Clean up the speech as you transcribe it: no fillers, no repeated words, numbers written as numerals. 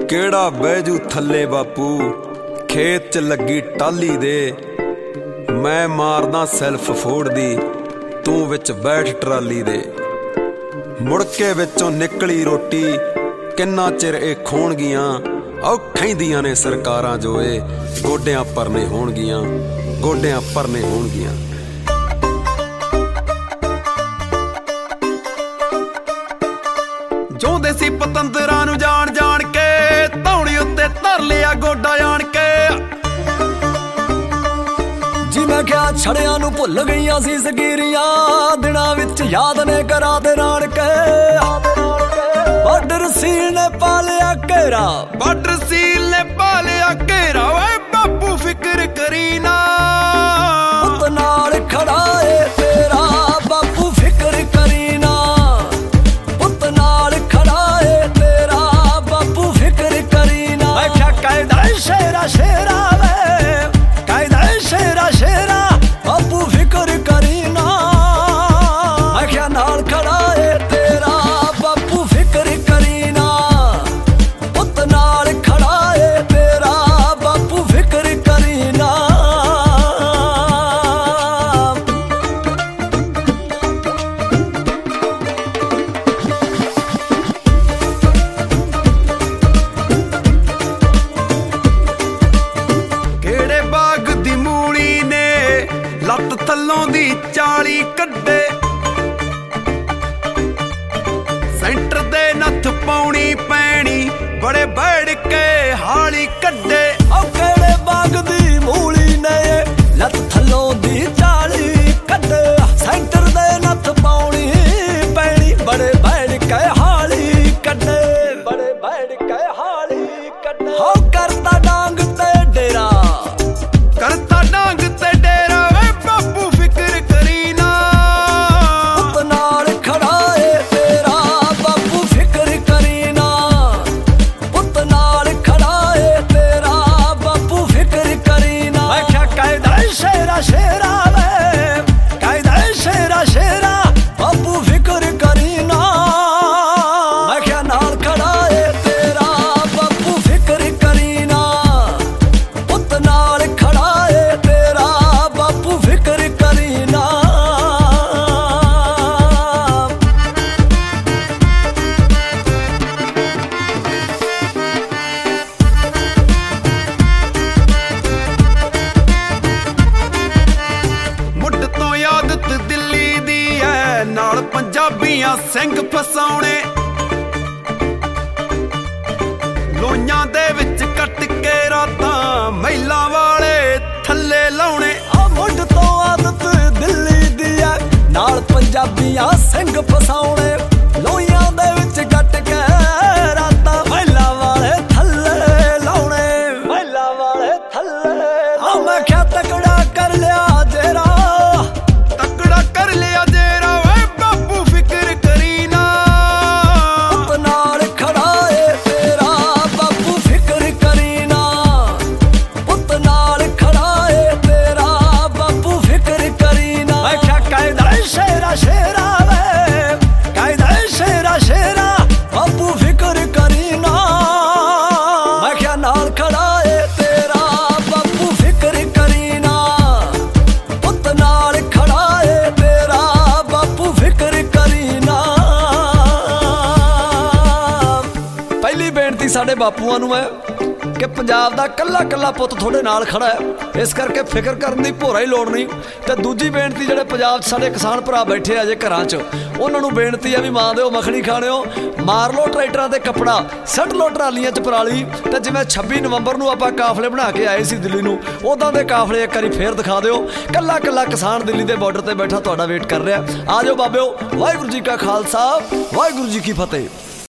ਕਿਹੜਾ ਬਹਿਜੂ ਥੱਲੇ ਬਾਪੂ ਖੇਤ ਚ ਲੱਗੀ ਟਾਲੀ ਦੇ। ਮੈਂ ਮਾਰਦਾ ਸੈਲਫ ਫੋੜਦੀ, ਤੂੰ ਵਿੱਚ ਬੈਠ ਟਰਾਲੀ ਦੇ। ਮੁੜ ਕੇ ਵਿੱਚੋਂ ਨਿਕਲੀ ਰੋਟੀ, ਕਿੰਨਾ ਚਿਰ ਇਹ ਖੋਣਗੀਆਂ। ਔਖੈਂਦੀਆਂ ਨੇ ਸਰਕਾਰਾਂ ਜੋ ਇਹ ਗੋਡਿਆਂ ਪਰਨੇ ਹੋਣਗੀਆਂ, ਗੋਡਿਆਂ ਪਰਨੇ ਹੋਣਗੀਆਂ। ਚਾਹੁੰਦੇ ਸੀ ਪਤੰਦਰਾਂ ਨੂੰ ਜਾਣ ਜਾਣ ਕੇ, ਧੌਣੀ ਉੱਤੇ ਧਰ ਲਿਆ ਗੋਡਾ ਆਣ ਕੇ। ਜੀ ਮੈਂ ਕਿਹਾ ਛੜਿਆਂ ਨੂੰ ਭੁੱਲ ਗਈਆਂ ਸੀ ਸਗੀਰੀਆਂ, ਦਿਨਾਂ ਵਿੱਚ ਯਾਦ ਨੇ ਕਰਾ ਦੇ ਨਾਨਕੇ। ਬਾਰਡਰ ਸੀਲ ਨੇ ਪਾ ਲਿਆ ਘੇਰਾ, ਬਾਰਡਰ ਸੀਲ ਨੇ ਪਾ ਲਿਆ ਘੇਰਾ। ਓਏ ਬਾਪੂ ਫਿਕਰ ਕਰੀ ਨਾ, ਪੁੱਤ ਨਾਲ ਖੜਾ ਏ ਤੇਰਾ ਬਾਪੂ ਫਿਕਰ ਕਰੀ ਨਾ। ਪੁੱਤ ਨਾਲ ਖੜਾ ਏ ਤੇਰਾ ਬਾਪੂ ਫਿਕਰ ਕਰੀ ਨਾ। ਮੈਂ ਕਿਹਾ ਕਾਇਦਾ ਸ਼ੇਰਾ ਸ਼ੇਰਾ ਵੇ, ਕਾਇਦਾ ਸ਼ੇਰਾ ਸ਼ੇਰਾ ਬਾਪੂ ਫਿਕਰ ਕਰੀ ਨਾ। ਮੈਂ ਕਿਹਾ ਨਾਲ ਖੜਾ ਏ ਤੇਰਾ ਬਾਪੂ ਫਿਕਰ ਕਰੀ ਨਾ। ਪੁੱਤ ਨਾਲ ਖੜਾ ਏ ਤੇਰਾ ਬਾਪੂ ਫਿਕਰ ਕਰੀ ਨਾ। ਕਿਹੜੇ ਬਾਗ ਦੀ ਮੂਲੀ ਨੇ ਲੱਤ ਥੱਲੋਂ ਦੀ 40 ਕੱਢੇ। ਸੈਂਟਰ ਦੇ ਨੱਥ ਪਾਉਣੀ ਪੈਣੀ, ਬੜੇ ਬੈੜ ਕੇ ਹਾਲੀ ਕੱਢੇ। ਉਹ ਕਿਹੜੇ ਬਾਗ ਦੀ ਮੂਲੀ ਨੇ ਲੱਤ ਥੱਲੋਂ ਦੀ 40 ਕੱਢੇ। ਸੈਂਟਰ ਦੇ ਨੱਥ ਪਾਉਣੀ ਪੈਣੀ, ਬੜੇ ਬੈੜ ਕੇ ਹਾਲੀ ਕੱਢੇ, ਬੜੇ ਬੈੜ ਕੇ ਹਾਲੀ ਕੱਢੇ। ਹੋ ਕਰਤਾ ਡਾਂਗ ਤੇ ਡੇਰਾ, ਕਰਤਾ ਡਾਂਗ ਤੇ ਡੇਰਾ। ਵੇ ਬਾਪੂ ਫਿਕਰ ਕਰੀ ਨਾ, ਪੁੱਤ ਨਾਲ ਖੜਾ ਏ ਤੇਰਾ ਬਾਪੂ ਫਿਕਰ ਕਰੀ ਨਾ। ਪੁੱਤ ਨਾਲ ਖੜਾ ਏ ਤੇਰਾ ਬਾਪੂ ਫਿਕਰ ਕਰੀ ਨਾ। ਮੈਂ ਕਿਹਾ ਕਾਇਦਾ ਸ਼ੇਰਾ ਸ਼ੇਰਾ ਵੇ, ਕਾਇਦਾ ਸ਼ੇਰਾ ਸ਼ੇਰਾ ਬਾਪੂ ਫਿਕਰ ਕਰੀ ਨਾ। ਮੈਂ ਕਿਹਾ ਨਾਲ ਖੜਾ ਏ ਤੇਰਾ ਬਾਪੂ ਫਿਕਰ ਕਰੀ ਨਾ। ਪੁੱਤ ਨਾਲ ਖੜਾ ਏ ਤੇਰਾ ਬਾਪੂ ਫਿਕਰ ਕਰੀ ਨਾ। ਮੁੱਢ ਤੋਂ ਆਦਤ ਦਿੱਲੀ ਦੀ ਐ, ਨਾਲ ਪੰਜਾਬੀਆਂ ਸਿੰਘ ਫਸਾਉਣੇ। ਲੋਈਆਂ ਦੇ ਵਿੱਚ ਕੱਟ ਕੇ ਰਾਤਾਂ ਮਹਿਲਾਂ ਵਾਲੇ ਥੱਲੇ ਲਾਉਣੇ। ਆ ਮੁੱਢ ਤੋਂ ਆਦਤ ਦਿੱਲੀ ਦੀ ਐ, ਨਾਲ ਪੰਜਾਬੀਆਂ ਸਿੰਘ ਫਸਾਉਣੇ। ਲੋਈਆਂ ਦੇ ਵਿੱਚ ਕੱਟ ਕੇ ਰਾਤਾਂ ਮਹਿਲਾਂ ਵਾਲੇ ਥੱਲੇ ਲਾਉਣੇ, ਮਹਿਲਾਂ ਵਾਲੇ ਥੱਲੇ। ਆ ਮੈਂ ਕਿਹਾ ਤਕੜਾ ਕਰ ਲਿਆ ਜੇਰਾ, ਤਕੜਾ ਕਰ ਲਿਆ ਜੇਰਾ। ਓਏ ਬਾਪੂ ਫਿਕਰ ਕਰੀ ਨਾ, ਪੁੱਤ ਨਾਲ ਖੜਾ ਏ ਤੇਰਾ ਬਾਪੂ ਫਿਕਰ ਕਰੀ ਨਾ। ਪੁੱਤ ਨਾਲ ਖੜਾ ਏ ਤੇਰਾ ਬਾਪੂ ਫਿਕਰ ਕਰੀ ਨਾ। ਮੈਂ ਕਿਹਾ ਕਾਇਦਾ ਸ਼ੇਰਾ ਸ਼ੇਰਾ ਵੇ, ਕਾਇਦਾ ਸ਼ੇਰਾ ਸ਼ੇਰਾ ਬਾਪੂ ਫਿਕਰ ਕਰੀ ਨਾ। ਮੈਂ ਕਿਹਾ ਨਾਲ ਖੜਾ ਏ ਤੇਰਾ ਬਾਪੂ ਫਿਕਰ ਕਰੀ ਨਾ। ਪੁੱਤ ਨਾਲ ਖੜਾ ਏ ਤੇਰਾ ਬਾਪੂ ਫਿਕਰ ਕਰੀ ਨਾ। ਪਹਿਲੀ ਬੇਨਤੀ ਸਾਡੇ ਬਾਪੂਆਂ ਨੂੰ ਹੈ ਕਿ ਪੰਜਾਬ ਦਾ ਕੱਲਾ ਕੱਲਾ ਪੁੱਤ ਤੁਹਾਡੇ ਨਾਲ ਖੜਾ ਹੈ, ਇਸ ਕਰਕੇ ਫਿਕਰ ਕਰਨ ਦੀ ਭੋਰਾ ਹੀ ਲੋੜ ਨਹੀਂ। ਤੇ ਦੂਜੀ ਬੇਨਤੀ ਜਿਹੜੇ ਪੰਜਾਬ 'ਚ ਸਾਡੇ ਕਿਸਾਨ ਭਰਾ ਬੈਠੇ ਆ ਜੇ ਘਰਾਂ 'ਚ, ਉਹਨਾਂ ਨੂੰ ਬੇਨਤੀ ਆ ਵੀ ਮਾਂ ਦਿਓ ਮੱਖਣੀ ਖਾਣਿਓ, ਮਾਰ ਲਓ ਟਰੈਕਟਰਾਂ ਤੇ ਕੱਪੜਾ, ਸੱਟ ਲਓ ਟਰਾਲੀਆਂ 'ਚ ਪਰਾਲੀ। ਤੇ ਜਿਵੇਂ 26 ਨਵੰਬਰ ਨੂੰ ਆਪਾਂ ਕਾਫਲੇ ਬਣਾ ਕੇ ਆਏ ਸੀ ਦਿੱਲੀ ਨੂੰ, ਉਦਾਂ ਦੇ ਕਾਫਲੇ ਇੱਕ ਵਾਰੀ ਫੇਰ ਦਿਖਾ ਦਿਓ। ਕੱਲਾ ਕੱਲਾ ਕਿਸਾਨ ਦਿੱਲੀ ਦੇ ਬਾਰਡਰ ਤੇ ਬੈਠਾ ਤੁਹਾਡਾ ਵੇਟ ਕਰ ਰਿਹਾ। ਆ ਜਾਓ ਬਾਬਿਓ, ਵਾਹਿਗੁਰੂ ਜੀ ਕਾ ਖਾਲਸਾ, ਵਾਹਿਗੁਰੂ ਜੀ ਕੀ ਫਤਿਹ।